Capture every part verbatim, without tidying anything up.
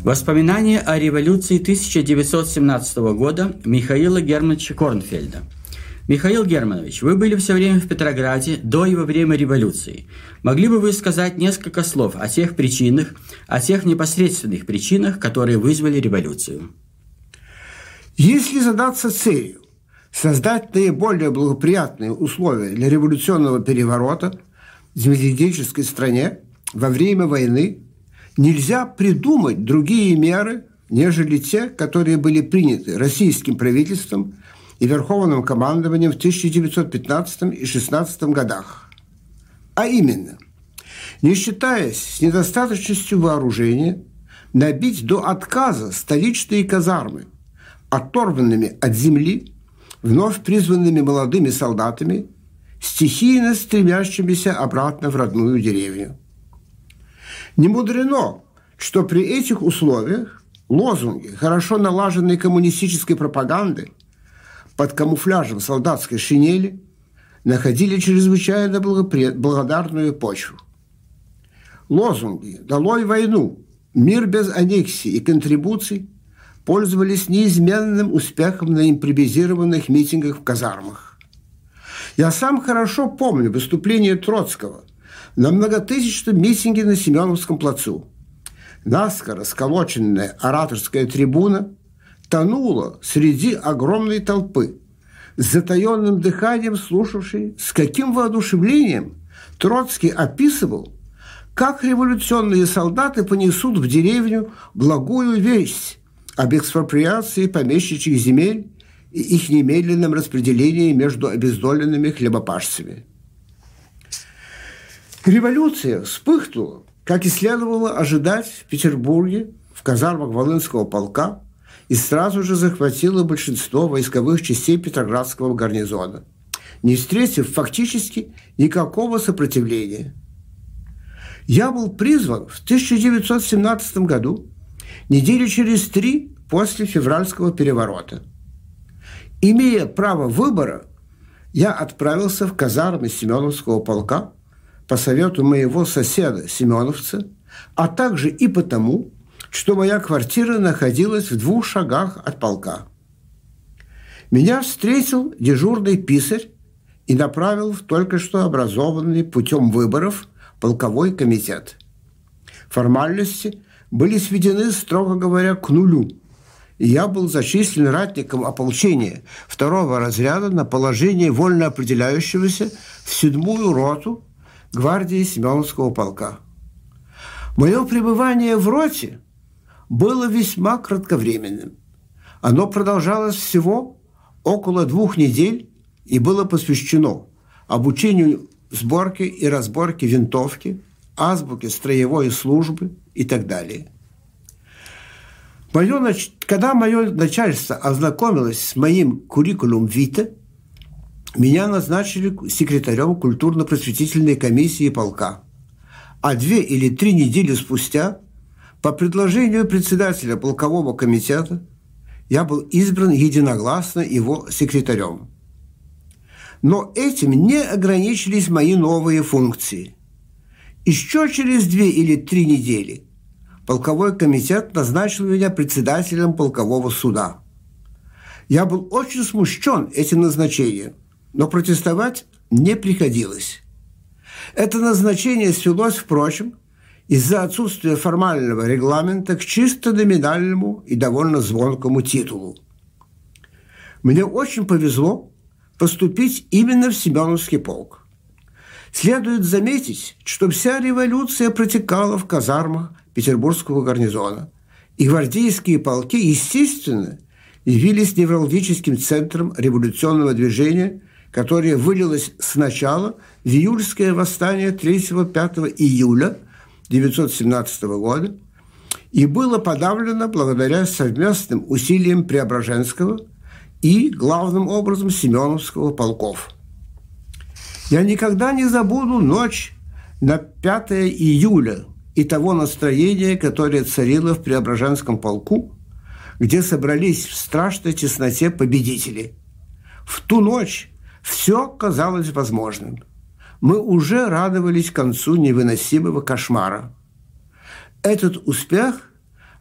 Воспоминания о революции тысяча девятьсот семнадцатого года Михаила Германовича Корнфельда. Михаил Германович, вы были все время в Петрограде до и во время революции. Могли бы вы сказать несколько слов о тех причинах, о тех непосредственных причинах, которые вызвали революцию? Если задаться целью создать наиболее благоприятные условия для революционного переворота в демократической стране во время войны, нельзя придумать другие меры, нежели те, которые были приняты российским правительством и Верховным командованием в тысяча девятьсот пятнадцатом и шестнадцатом годах. А именно, не считаясь с недостаточностью вооружения, набить до отказа столичные казармы, оторванными от земли, вновь призванными молодыми солдатами, стихийно стремящимися обратно в родную деревню. Не мудрено, что при этих условиях лозунги хорошо налаженной коммунистической пропаганды под камуфляжем солдатской шинели находили чрезвычайно благодарную почву. Лозунги «Долой войну», «Мир без аннексий и контрибуций» пользовались неизменным успехом на импровизированных митингах в казармах. Я сам хорошо помню выступление Троцкого на многотысячном митинге на Семеновском плацу. Наскоро сколоченная ораторская трибуна тонула среди огромной толпы, с затаенным дыханием слушавшей, с каким воодушевлением Троцкий описывал, как революционные солдаты понесут в деревню благую весть об экспроприации помещичьих земель и их немедленном распределении между обездоленными хлебопашцами. Революция вспыхнула, как и следовало ожидать, в Петербурге, в казармах Волынского полка, и сразу же захватила большинство войсковых частей Петроградского гарнизона, не встретив фактически никакого сопротивления. Я был призван в тысяча девятьсот семнадцатом году, недели через три после февральского переворота. Имея право выбора, я отправился в казармы Семеновского полка по совету моего соседа семеновца, а также и потому, что моя квартира находилась в двух шагах от полка. Меня встретил дежурный писарь и направил в только что образованный путем выборов полковой комитет. Формальности были сведены, строго говоря, к нулю, и я был зачислен ратником ополчения второго разряда на положение вольно определяющегося в седьмую роту гвардии Семеновского полка. Мое пребывание в роте было весьма кратковременным. Оно продолжалось всего около двух недель и было посвящено обучению сборки и разборки винтовки, азбуке строевой службы и так далее. Моё, когда мое начальство ознакомилось с моим куррикулум вита, меня назначили секретарем культурно-просветительной комиссии полка. А две или три недели спустя, по предложению председателя полкового комитета, я был избран единогласно его секретарем. Но этим не ограничились мои новые функции. Еще через две или три недели полковой комитет назначил меня председателем полкового суда. Я был очень смущен этим назначением, но протестовать не приходилось. Это назначение свелось, впрочем, из-за отсутствия формального регламента к чисто номинальному и довольно звонкому титулу. Мне очень повезло поступить именно в Семеновский полк. Следует заметить, что вся революция протекала в казармах Петербургского гарнизона, и гвардейские полки, естественно, явились невралгическим центром революционного движения, которое вылилось сначала в июльское восстание третьего-пятого июля тысяча девятьсот семнадцатого года и было подавлено благодаря совместным усилиям Преображенского и, главным образом, Семеновского полков. Я никогда не забуду ночь на пятое июля и того настроения, которое царило в Преображенском полку, где собрались в страшной тесноте победители. В ту ночь все казалось возможным. Мы уже радовались концу невыносимого кошмара. Этот успех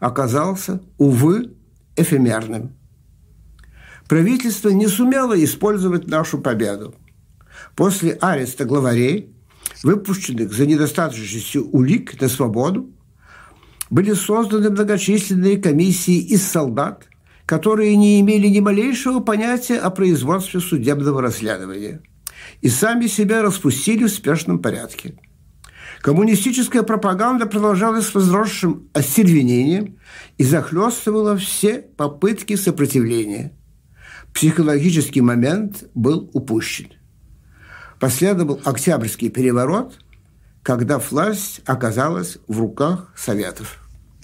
оказался, увы, эфемерным. Правительство не сумело использовать нашу победу. После ареста главарей, выпущенных за недостаточностью улик на свободу, были созданы многочисленные комиссии из солдат, которые не имели ни малейшего понятия о производстве судебного расследования и сами себя распустили в спешном порядке. Коммунистическая пропаганда продолжалась с возросшим остервенением и захлестывала все попытки сопротивления. Психологический момент был упущен. Последовал Октябрьский переворот, когда власть оказалась в руках Советов.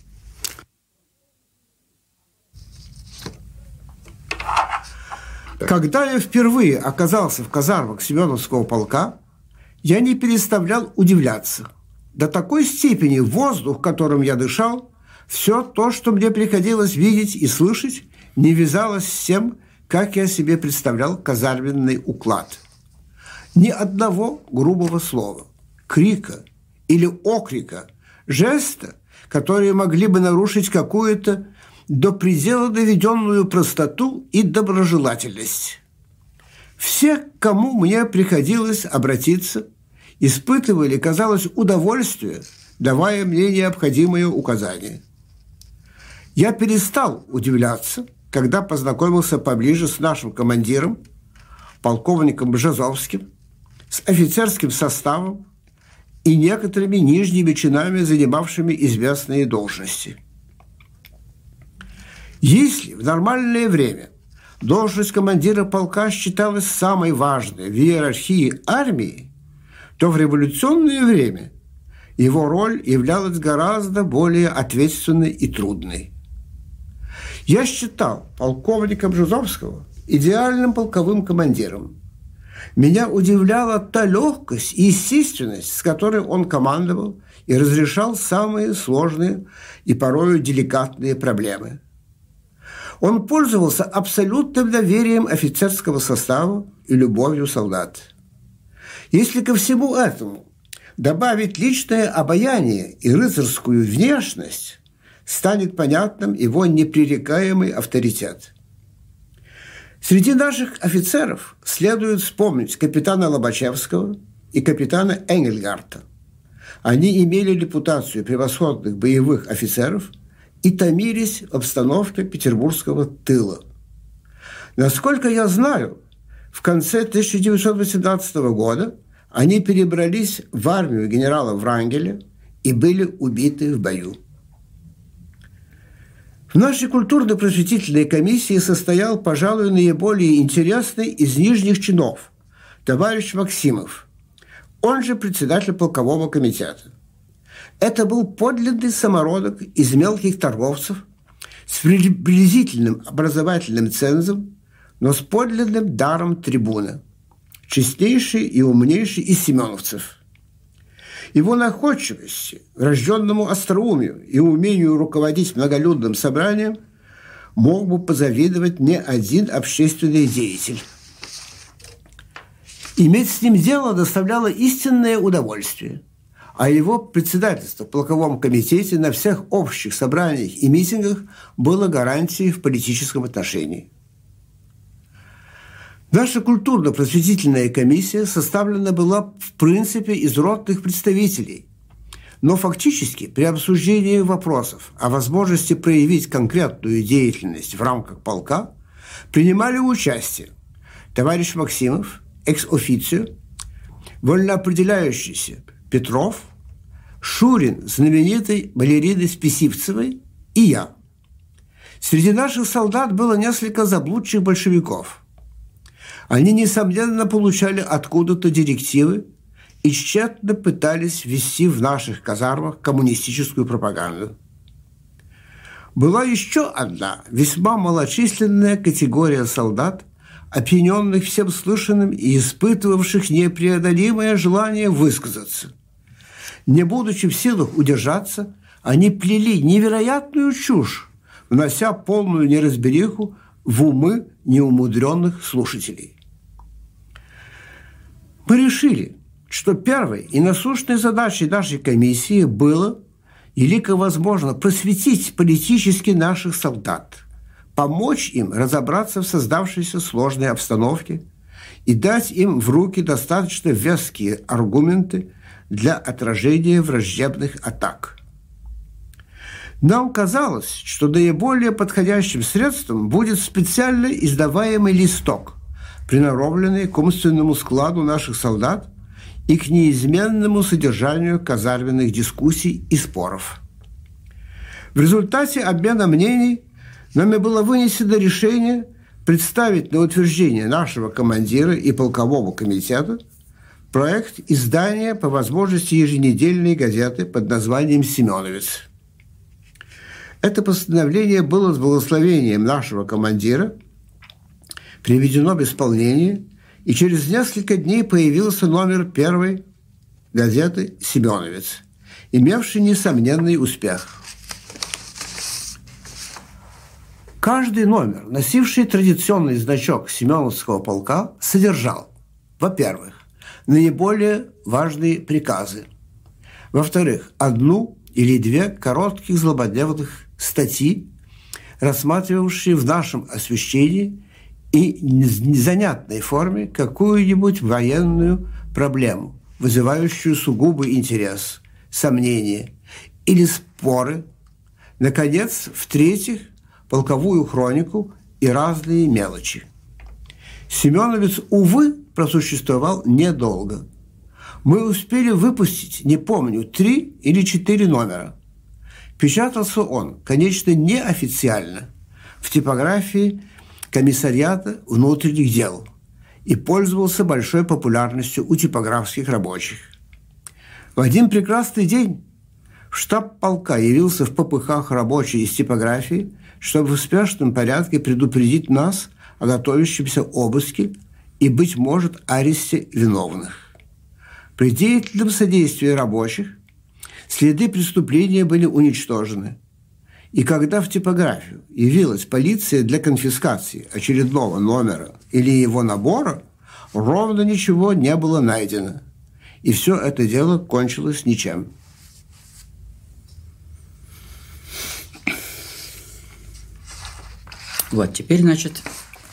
Когда я впервые оказался в казармах Семеновского полка, я не переставлял удивляться. До такой степени воздух, которым я дышал, все то, что мне приходилось видеть и слышать, не вязалось с тем, как я себе представлял казарменный уклад. Ни одного грубого слова, крика или окрика, жеста, которые могли бы нарушить какую-то до предела доведенную простоту и доброжелательность. Все, к кому мне приходилось обратиться, испытывали, казалось, удовольствие, давая мне необходимые указания. Я перестал удивляться, когда познакомился поближе с нашим командиром, полковником Бжезовским, с офицерским составом и некоторыми нижними чинами, занимавшими известные должности. Если в нормальное время должность командира полка считалась самой важной в иерархии армии, то в революционное время его роль являлась гораздо более ответственной и трудной. Я считал полковника Бжезовского идеальным полковым командиром. Меня удивляла та легкость и естественность, с которой он командовал и разрешал самые сложные и порою деликатные проблемы. Он пользовался абсолютным доверием офицерского состава и любовью солдат. Если ко всему этому добавить личное обаяние и рыцарскую внешность, станет понятным его непререкаемый авторитет. Среди наших офицеров следует вспомнить капитана Лобачевского и капитана Энгельгарта. Они имели репутацию превосходных боевых офицеров и томились в обстановке петербургского тыла. Насколько я знаю, в конце тысяча девятьсот восемнадцатого года они перебрались в армию генерала Врангеля и были убиты в бою. В нашей культурно-просветительной комиссии состоял, пожалуй, наиболее интересный из нижних чинов товарищ Максимов, он же председатель полкового комитета. Это был подлинный самородок из мелких торговцев с приблизительным образовательным цензом, но с подлинным даром трибуна, честнейший и умнейший из семеновцев. Его находчивости, рожденному остроумию и умению руководить многолюдным собранием мог бы позавидовать не один общественный деятель. Иметь с ним дело доставляло истинное удовольствие, а его председательство в полковом комитете на всех общих собраниях и митингах было гарантией в политическом отношении. Наша культурно-просветительная комиссия составлена была в принципе из ротных представителей, но фактически при обсуждении вопросов о возможности проявить конкретную деятельность в рамках полка принимали участие товарищ Максимов, экс-официо, вольноопределяющийся Петров, Шурин, знаменитый балерины Списивцевой и я. Среди наших солдат было несколько заблудших большевиков. Они, несомненно, получали откуда-то директивы и тщетно пытались ввести в наших казармах коммунистическую пропаганду. Была еще одна весьма малочисленная категория солдат, опьяненных всем слышанным и испытывавших непреодолимое желание высказаться. Не будучи в силах удержаться, они плели невероятную чушь, внося полную неразбериху в умы неумудренных слушателей. Мы решили, что первой и насущной задачей нашей комиссии было Елико возможно просветить политически наших солдат, помочь им разобраться в создавшейся сложной обстановке и дать им в руки достаточно веские аргументы для отражения враждебных атак. Нам казалось, что наиболее подходящим средством будет специально издаваемый листок, приноровленный к умственному складу наших солдат и к неизменному содержанию казарменных дискуссий и споров. В результате обмена мнений нами было вынесено решение представить на утверждение нашего командира и полкового комитета проект издания по возможности еженедельной газеты под названием «Семеновец». Это постановление было с благословением нашего командира приведено в исполнение, и через несколько дней появился номер первой газеты «Семеновец», имевший несомненный успех. Каждый номер, носивший традиционный значок Семеновского полка, содержал, во-первых, наиболее важные приказы, во-вторых, одну или две коротких злободневных статьи, рассматривавшие в нашем освещении и незанятной форме какую-нибудь военную проблему, вызывающую сугубый интерес, сомнения или споры. Наконец, в-третьих, полковую хронику и разные мелочи. «Семеновец», увы, просуществовал недолго. Мы успели выпустить, не помню, три или четыре номера. Печатался он, конечно, неофициально, в типографии Комиссариата внутренних дел и пользовался большой популярностью у типографских рабочих. В один прекрасный день в штаб полка явился в попыхах рабочий из типографии, чтобы в спешном порядке предупредить нас о готовящемся обыске и, быть может, аресте виновных. При деятельном содействии рабочих следы преступления были уничтожены. И когда в типографию явилась полиция для конфискации очередного номера или его набора, ровно ничего не было найдено. И все это дело кончилось ничем. Вот, теперь, значит,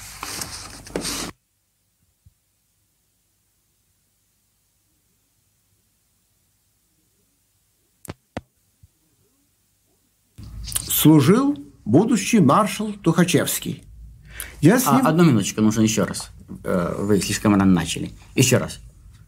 служил будущий маршал Тухачевский. Я с ним... а, одну минуточку, нужно еще раз. Вы слишком рано начали. Еще раз.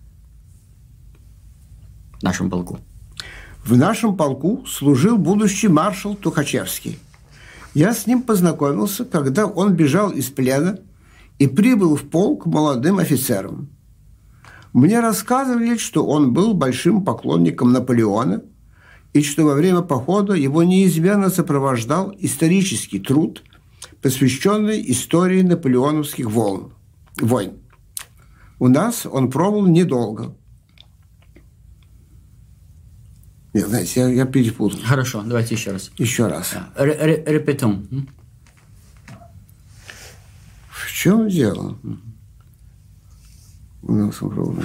В нашем полку. В нашем полку служил будущий маршал Тухачевский. Я с ним познакомился, когда он бежал из плена и прибыл в полк молодым офицером. Мне рассказывали, что он был большим поклонником Наполеона и что во время похода его неизменно сопровождал исторический труд, посвященный истории наполеоновских волн, войн. У нас он пробыл недолго. Нет, знаете, я, я перепутал. Хорошо, давайте еще раз. Еще раз. Репетон. В чем дело? У нас он пробыл.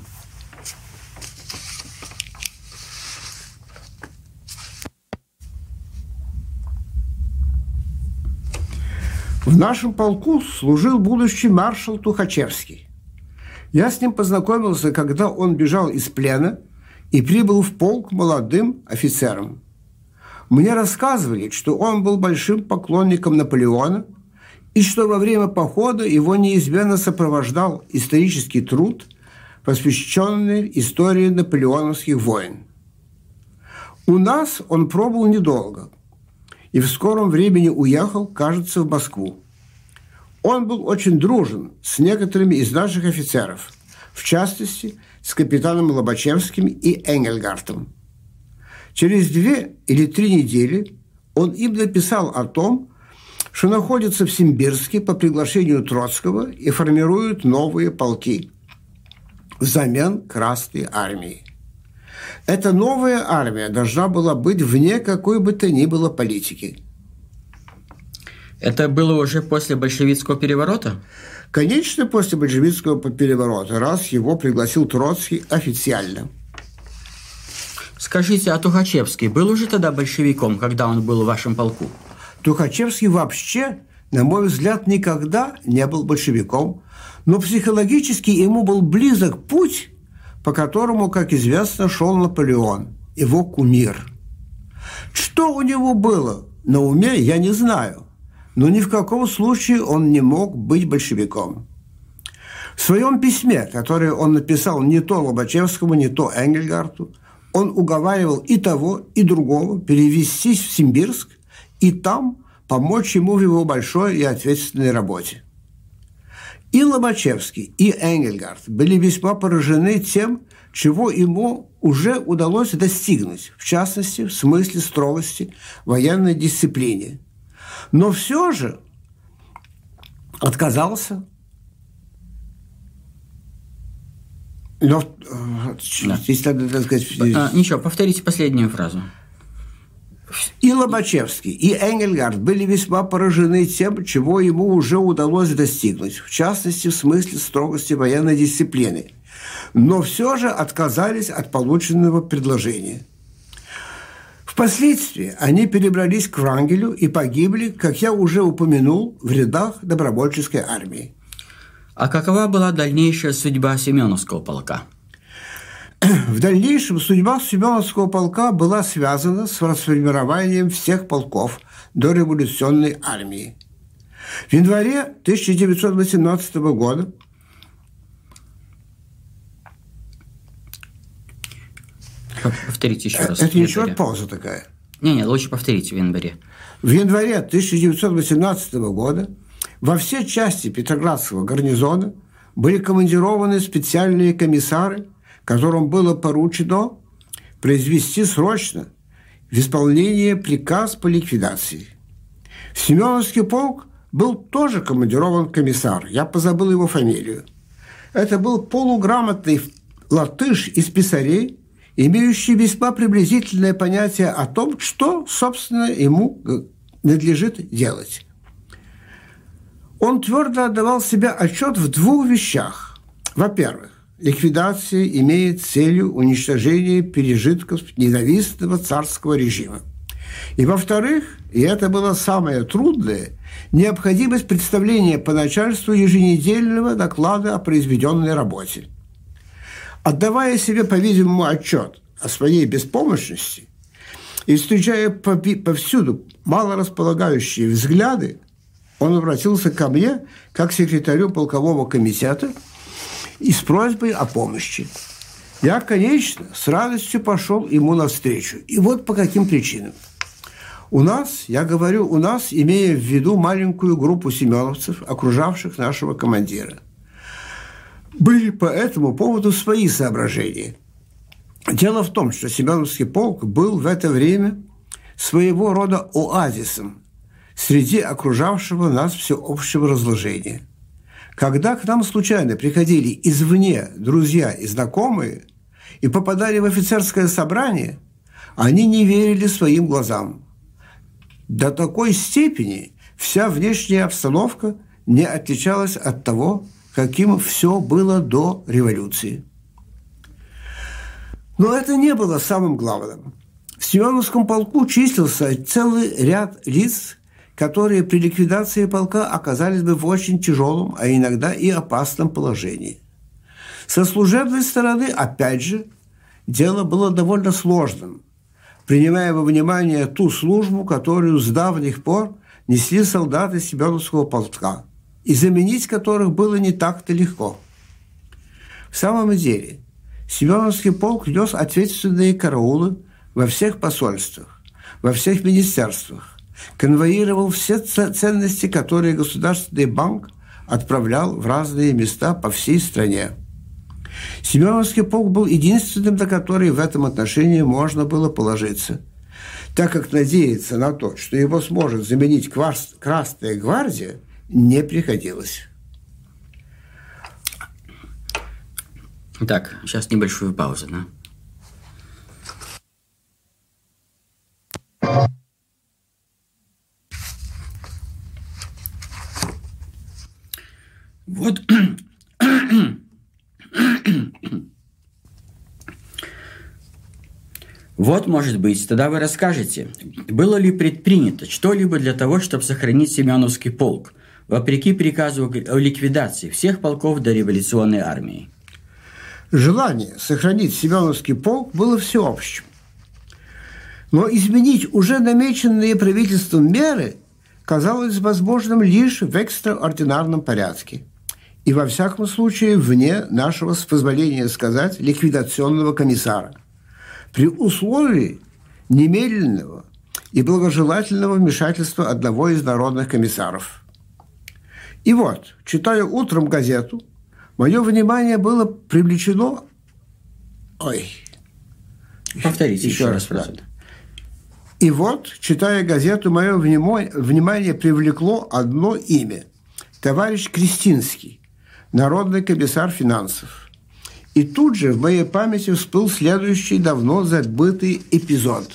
В нашем полку служил будущий маршал Тухачевский. Я с ним познакомился, когда он бежал из плена и прибыл в полк молодым офицером. Мне рассказывали, что он был большим поклонником Наполеона и что во время похода его неизменно сопровождал исторический труд, посвященный истории наполеоновских войн. У нас он пробыл недолго и в скором времени уехал, кажется, в Москву. Он был очень дружен с некоторыми из наших офицеров, в частности, с капитаном Лобачевским и Энгельгартом. Через две или три недели он им написал о том, что находится в Симбирске по приглашению Троцкого и формирует новые полки взамен Красной армии. Эта новая армия должна была быть вне какой бы то ни было политики. Это было уже после большевистского переворота? Конечно, после большевистского переворота, раз его пригласил Троцкий официально. Скажите, а Тухачевский был уже тогда большевиком, когда он был в вашем полку? Тухачевский вообще, на мой взгляд, никогда не был большевиком, но психологически ему был близок путь, по которому, как известно, шел Наполеон, его кумир. Что у него было на уме, я не знаю, но ни в каком случае он не мог быть большевиком. В своем письме, которое он написал не то Лобачевскому, не то Энгельгарту, он уговаривал и того, и другого перевестись в Симбирск и там помочь ему в его большой и ответственной работе. И Лобачевский, и Энгельгарт были весьма поражены тем, чего ему уже удалось достигнуть, в частности, в смысле строгости военной дисциплине. Но все же отказался. Но, да. Здесь надо, так сказать, а, ничего, повторите последнюю фразу. И Лобачевский, и Энгельгарт были весьма поражены тем, чего ему уже удалось достигнуть, в частности, в смысле строгости военной дисциплины, но все же отказались от полученного предложения. Впоследствии они перебрались к Врангелю и погибли, как я уже упомянул, в рядах добровольческой армии. А какова была дальнейшая судьба Семеновского полка? В дальнейшем судьба Семеновского полка была связана с расформированием всех полков дореволюционной армии. В январе тысяча девятьсот восемнадцатого года Повторите еще раз. Это ничего, пауза такая. Не-не, лучше повторите в январе. В январе тысяча девятьсот восемнадцатого года во все части Петроградского гарнизона были командированы специальные комиссары, которым было поручено произвести срочно в исполнение приказ по ликвидации. В Семеновский полк был тоже командирован комиссар, я позабыл его фамилию. Это был полуграмотный латыш из писарей, имеющий весьма приблизительное понятие о том, что, собственно, ему надлежит делать. Он твердо отдавал себе отчет в двух вещах. Во-первых, ликвидация имеет целью уничтожение пережитков ненавистного царского режима. И во-вторых, и это было самое трудное, необходимость представления по начальству еженедельного доклада о произведенной работе. Отдавая себе, по-видимому, отчет о своей беспомощности и встречая повсюду малорасполагающие взгляды, он обратился ко мне, как секретарю полкового комитета, и с просьбой о помощи. Я, конечно, с радостью пошел ему навстречу. И вот по каким причинам. У нас, я говорю у нас, имея в виду маленькую группу семеновцев, окружавших нашего командира, были по этому поводу свои соображения. Дело в том, что Семеновский полк был в это время своего рода оазисом среди окружавшего нас всеобщего разложения. Когда к нам случайно приходили извне друзья и знакомые и попадали в офицерское собрание, они не верили своим глазам. До такой степени вся внешняя обстановка не отличалась от того, каким все было до революции. Но это не было самым главным. В Семеновском полку числился целый ряд лиц, которые при ликвидации полка оказались бы в очень тяжелом, а иногда и опасном положении. Со служебной стороны, опять же, дело было довольно сложным, принимая во внимание ту службу, которую с давних пор несли солдаты Семеновского полка, и заменить которых было не так-то легко. В самом деле, Семеновский полк нес ответственные караулы во всех посольствах, во всех министерствах, конвоировал все ценности, которые Государственный банк отправлял в разные места по всей стране. Семеновский полк был единственным, на который в этом отношении можно было положиться, так как надеяться на то, что его сможет заменить Красная гвардия, не приходилось. Так, сейчас небольшую паузу, да? Вот. Вот, может быть, тогда вы расскажете, было ли предпринято что-либо для того, чтобы сохранить Семеновский полк, вопреки приказу о ликвидации всех полков дореволюционной армии? Желание сохранить Семеновский полк было всеобщим. Но изменить уже намеченные правительством меры казалось возможным лишь в экстраординарном порядке. И во всяком случае вне нашего, с позволения сказать, ликвидационного комиссара. При условии немедленного и благожелательного вмешательства одного из народных комиссаров. И вот, читая утром газету, мое внимание было привлечено... Ой. Повторите еще, еще раз. раз И вот, читая газету, мое внимание привлекло одно имя. Товарищ Крестинский, народный комиссар финансов. И тут же в моей памяти всплыл следующий давно забытый эпизод.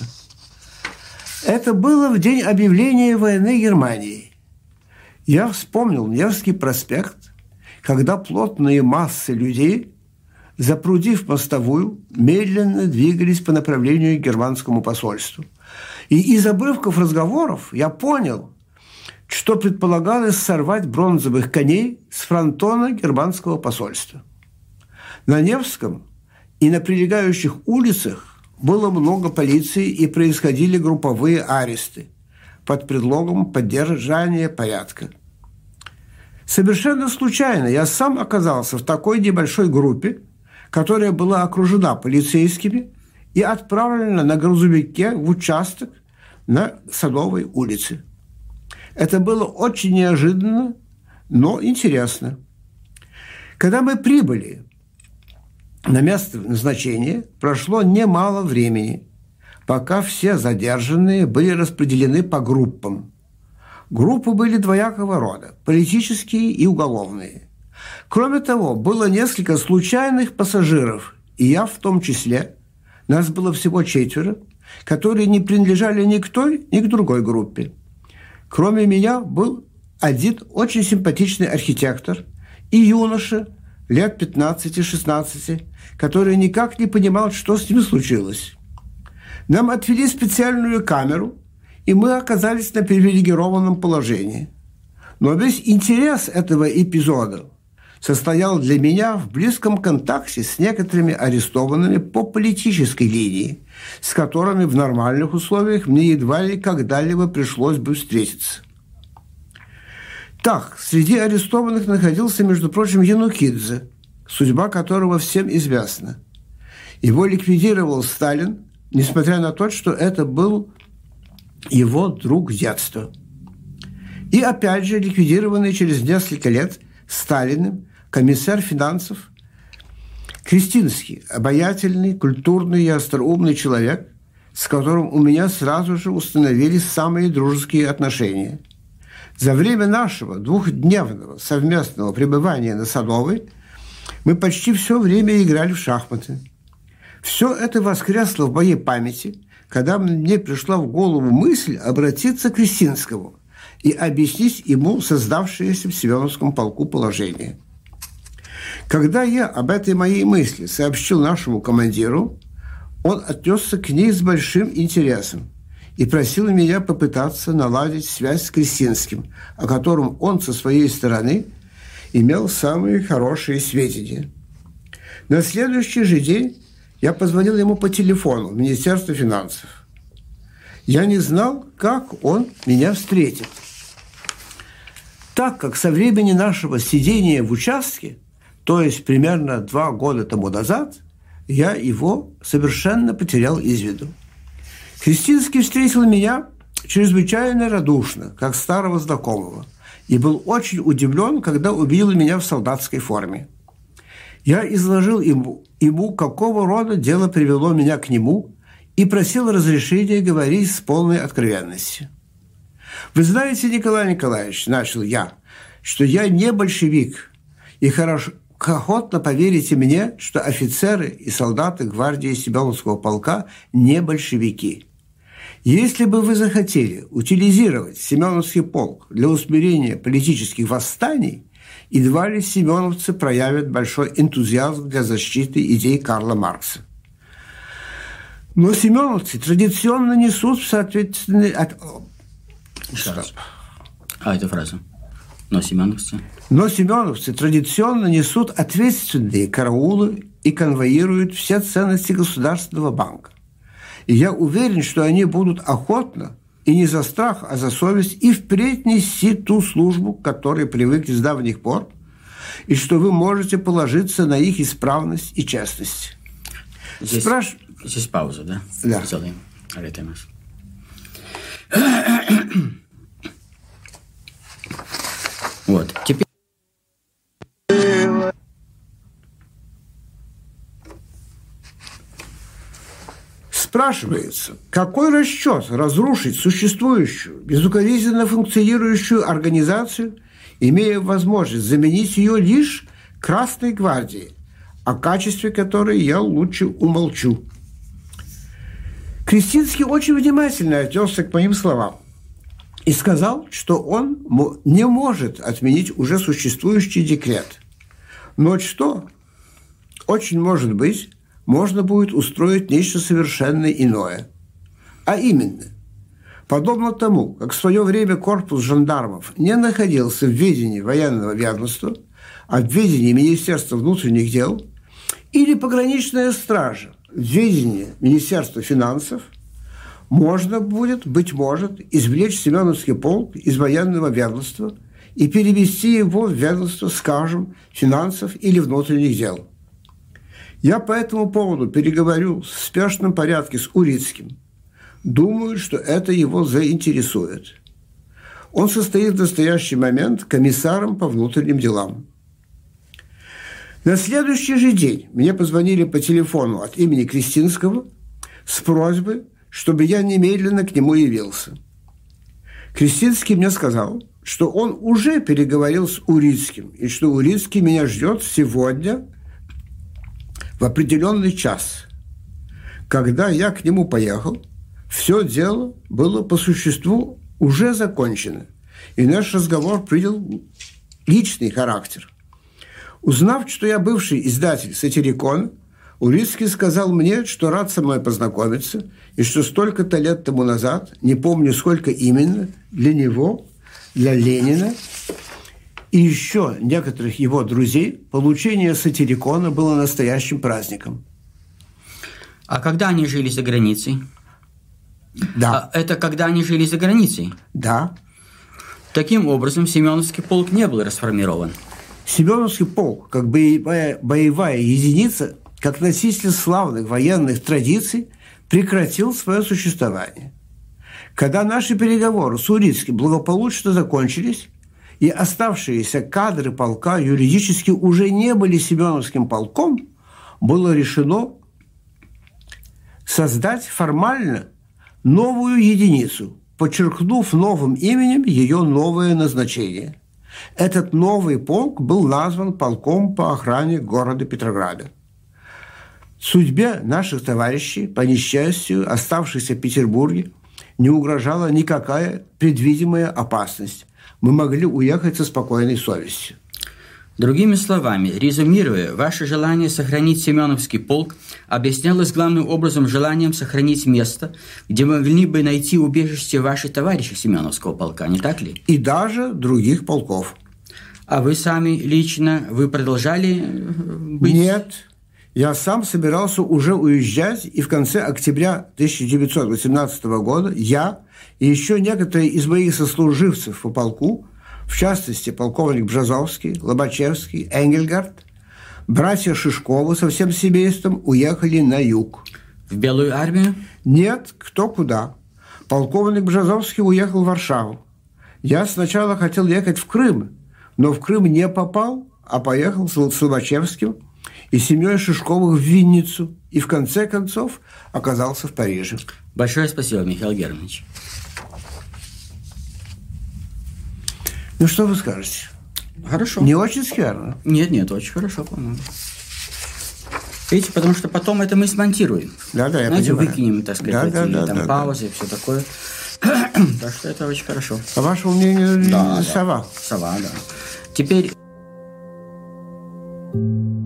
Это было в день объявления войны Германии. Я вспомнил Невский проспект, когда плотные массы людей, запрудив мостовую, медленно двигались по направлению к германскому посольству. И из обрывков разговоров я понял, что предполагалось сорвать бронзовых коней с фронтона германского посольства. На Невском и на прилегающих улицах было много полиции и происходили групповые аресты под предлогом поддержания порядка. Совершенно случайно я сам оказался в такой небольшой группе, которая была окружена полицейскими и отправлена на грузовике в участок на Садовой улице. Это было очень неожиданно, но интересно. Когда мы прибыли на место назначения, прошло немало времени, пока все задержанные были распределены по группам. Группы были двоякого рода – политические и уголовные. Кроме того, было несколько случайных пассажиров, и я в том числе. Нас было всего четверо, которые не принадлежали ни к той, ни к другой группе. Кроме меня был один очень симпатичный архитектор и юноша лет пятнадцати-шестнадцати, который никак не понимал, что с ним случилось. Нам отвели специальную камеру, и мы оказались на привилегированном положении. Но весь интерес этого эпизода состоял для меня в близком контакте с некоторыми арестованными по политической линии, с которыми в нормальных условиях мне едва ли когда-либо пришлось бы встретиться. Так, среди арестованных находился, между прочим, Янукидзе, судьба которого всем известна. Его ликвидировал Сталин, несмотря на то, что это был его друг детства. И опять же ликвидированный через несколько лет Сталиным комиссар финансов Крестинский, обаятельный, культурный и остроумный человек, с которым у меня сразу же установились самые дружеские отношения. За время нашего двухдневного совместного пребывания на Садовой мы почти все время играли в шахматы. Все это воскресло в моей памяти, когда мне пришла в голову мысль обратиться к Крестинскому и объяснить ему создавшееся в Семеновском полку положение. Когда я об этой моей мысли сообщил нашему командиру, он отнесся к ней с большим интересом и просил меня попытаться наладить связь с Крестинским, о котором он со своей стороны имел самые хорошие сведения. На следующий же день я позвонил ему по телефону в Министерство финансов. Я не знал, как он меня встретит, так как со времени нашего сидения в участке, то есть примерно два года тому назад, я его совершенно потерял из виду. Крестинский встретил меня чрезвычайно радушно, как старого знакомого, и был очень удивлен, когда увидел меня в солдатской форме. Я изложил ему, ему, какого рода дело привело меня к нему, и просил разрешения говорить с полной откровенностью. «Вы знаете, Николай Николаевич, – начал я, – что я не большевик, и хорошо, охотно поверите мне, что офицеры и солдаты гвардии Семеновского полка не большевики. Если бы вы захотели утилизировать Семеновский полк для усмирения политических восстаний, едва ли семеновцы проявят большой энтузиазм для защиты идей Карла Маркса. Но семеновцы традиционно несут соответственные... От... Еще раз. А, эту фразу. Но семеновцы... Но семеновцы традиционно несут ответственные караулы и конвоируют все ценности Государственного банка. И я уверен, что они будут охотно, и не за страх, а за совесть, и впредь нести ту службу, к которой привыкли с давних пор, и что вы можете положиться на их исправность и честность. Здесь, Спраш... здесь пауза, да? Да. Сделаем. Вот. Теперь... Спрашивается, какой расчет разрушить существующую, безукоризненно функционирующую организацию, имея возможность заменить ее лишь Красной гвардией, о качестве которой я лучше умолчу. Крестинский очень внимательно отнесся к моим словам и сказал, что он не может отменить уже существующий декрет. Но что? Очень может быть, можно будет устроить нечто совершенно иное. А именно, подобно тому, как в свое время корпус жандармов не находился в ведении военного ведомства, а в ведении Министерства внутренних дел, или пограничная стража в ведении Министерства финансов, можно будет, быть может, извлечь Семеновский полк из военного ведомства и перевести его в ведомство, скажем, финансов или внутренних дел. Я по этому поводу переговорю в спешном порядке с Урицким. Думаю, что это его заинтересует. Он состоит в настоящий момент комиссаром по внутренним делам. На следующий же день мне позвонили по телефону от имени Крестинского с просьбой, чтобы я немедленно к нему явился. Крестинский мне сказал, что он уже переговорил с Урицким, и что Урицкий меня ждет сегодня в определенный час. Когда я к нему поехал, все дело было по существу уже закончено, и наш разговор принял личный характер. Узнав, что я бывший издатель «Сатирикона», Урицкий сказал мне, что рад со мной познакомиться, и что столько-то лет тому назад, не помню сколько именно, для него, для Ленина и еще некоторых его друзей получение «Сатирикона» было настоящим праздником. А когда они жили за границей? Да. А это когда они жили за границей? Да. Таким образом, Семеновский полк не был расформирован. Семеновский полк, как боевая, боевая единица, как носитель славных военных традиций, прекратил свое существование. Когда наши переговоры с Урицким благополучно закончились, и оставшиеся кадры полка юридически уже не были Семеновским полком, было решено создать формально новую единицу, подчеркнув новым именем ее новое назначение. Этот новый полк был назван полком по охране города Петрограда. Судьбе наших товарищей, по несчастью, оставшихся в Петербурге, не угрожала никакая предвидимая опасность. Мы могли уехать со спокойной совестью. Другими словами, резюмируя, ваше желание сохранить Семеновский полк объяснялось главным образом желанием сохранить место, где могли бы найти убежище ваши товарищи Семеновского полка, не так ли? И даже других полков. А вы сами лично, вы продолжали быть... Нет, я сам собирался уже уезжать, и в конце октября тысяча девятьсот восемнадцатого года я и еще некоторые из моих сослуживцев по полку, в частности, полковник Бжазовский, Лобачевский, Энгельгард, братья Шишковы со всем семейством уехали на юг. В Белую армию? Нет, кто куда. Полковник Бжазовский уехал в Варшаву. Я сначала хотел ехать в Крым, но в Крым не попал, а поехал с Лобачевским и семьей Шишковых в Винницу, и в конце концов оказался в Париже. Большое спасибо, Михаил Германович. Ну, что вы скажете? Хорошо. Не очень скверно? Нет, нет, очень хорошо, по-моему. Видите, потому что потом это мы смонтируем. Да, да, я Знаете, понимаю. выкинем, так сказать, да, эти, да, там, да, паузы да. и все такое. Так что это очень хорошо. По вашему мнению, да, сова? Да. Сова, да. Теперь...